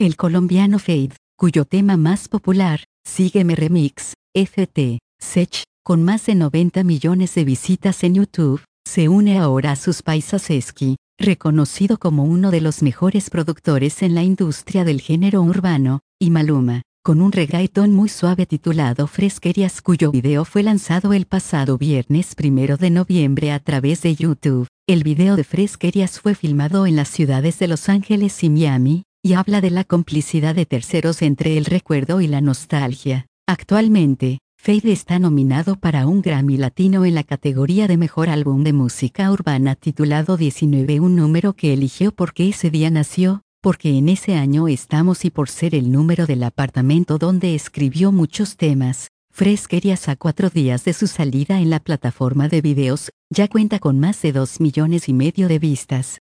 El colombiano Fade, cuyo tema más popular, Sígueme Remix, FT, Sech, con más de 90 millones de visitas en YouTube, se une ahora a sus paisas Esqui, reconocido como uno de los mejores productores en la industria del género urbano, y Maluma, con un reggaetón muy suave titulado Fresquerías, cuyo video fue lanzado el pasado viernes 1 de noviembre a través de YouTube. El video de Fresquerías fue filmado en las ciudades de Los Ángeles y Miami, y habla de la complicidad de terceros entre el recuerdo y la nostalgia. Actualmente, Fade está nominado para un Grammy Latino en la categoría de Mejor Álbum de Música Urbana titulado 19, un número que eligió porque ese día nació, porque en ese año estamos y por ser el número del apartamento donde escribió muchos temas. Fresquerías, a 4 días de su salida en la plataforma de videos, ya cuenta con más de 2,5 millones de vistas.